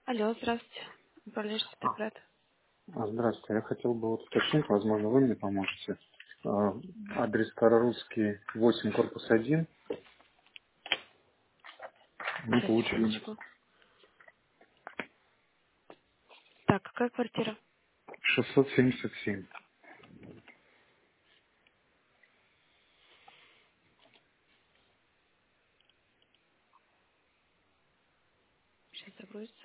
Алло, здравствуйте. Управляющий Петроград. Здравствуйте. Я хотел бы вот уточнить, возможно, вы мне поможете. Адрес Старорусский, 8, корпус 1. Мы Сейчас, получили секундочку. Так, какая квартира? 677. Сейчас загрузится.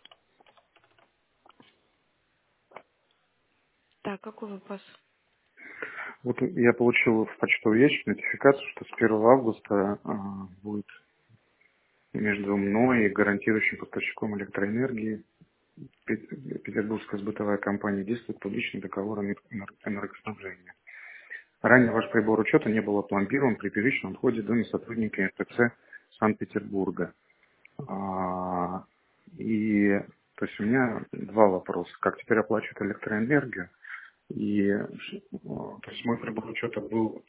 Так, какой вопрос? Вот я получил в почтовый ящик нотификацию, что с 1 августа будет между мной и гарантирующим поставщиком электроэнергии Петербургская сбытовая компания действует публичный договор энергоснабжения. Ранее ваш прибор учета не был опломбирован при первичном входе в доме сотрудника НТЦ Санкт-Петербурга. А, И то есть у меня два вопроса. Как теперь оплачивать электроэнергию? То есть мой прибор учета был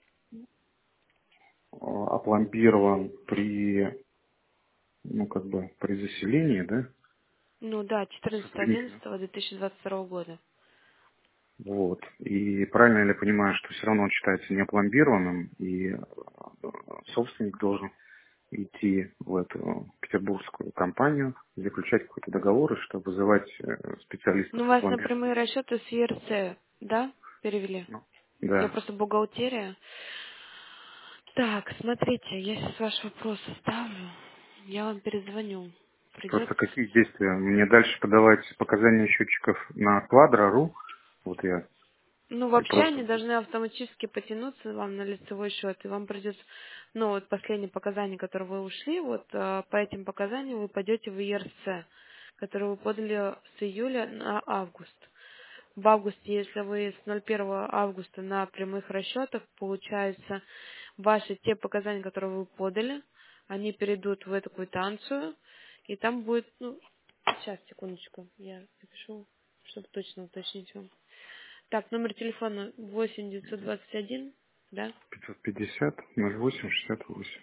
опломбирован при, ну, как бы, при заселении, да, Ну да, сотрудника. 14.11.2022 года. Вот. И правильно ли я понимаю, что все равно он считается не опломбированным, и собственник должен идти в эту петербургскую компанию, заключать какой-то договор, и чтобы вызывать специалистов Ну, по вас на пломбированию. прямые расчеты с ЕРЦ, да, перевели? Ну, Я да. просто бухгалтерия. Так, смотрите, я сейчас ваш вопрос оставлю. Я вам перезвоню. Придет. Просто какие действия? Мне дальше подавать показания счетчиков на Квадро.ру. Вот я Ну, и вообще просто... они должны автоматически потянуться вам на лицевой счет, и вам придется, ну, вот последние показания, которые вы ушли, вот по этим показаниям вы пойдете в ЕРЦ, которые вы подали с июля на август. В августе, если вы с 1 августа на прямых расчетах, получается, ваши те показания, которые вы подали, они перейдут в эту квитанцию, и там будет, ну, сейчас, секундочку, я запишу, чтобы точно уточнить вам. Так, номер телефона 8 921, да, 550 08 68.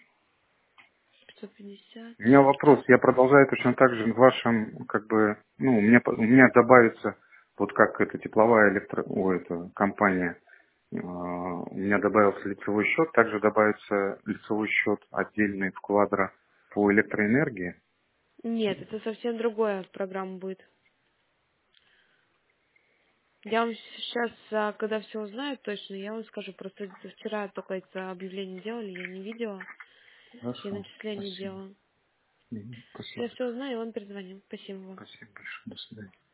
550. У меня вопрос. Я продолжаю точно так же в вашем, как бы, ну, у меня добавится, вот как эта тепловая это компания, у меня добавился лицевой счет, также добавится лицевой счет отдельный в Квадро по электроэнергии. Нет, это совсем другая программа будет. Я вам сейчас, когда все узнаю точно, я вам скажу. Просто вчера только это объявление делали, я не видела. Я Хорошо, начисление спасибо. делала. Спасибо. Я все узнаю, и вам перезвоню. Спасибо вам. Спасибо большое. До свидания.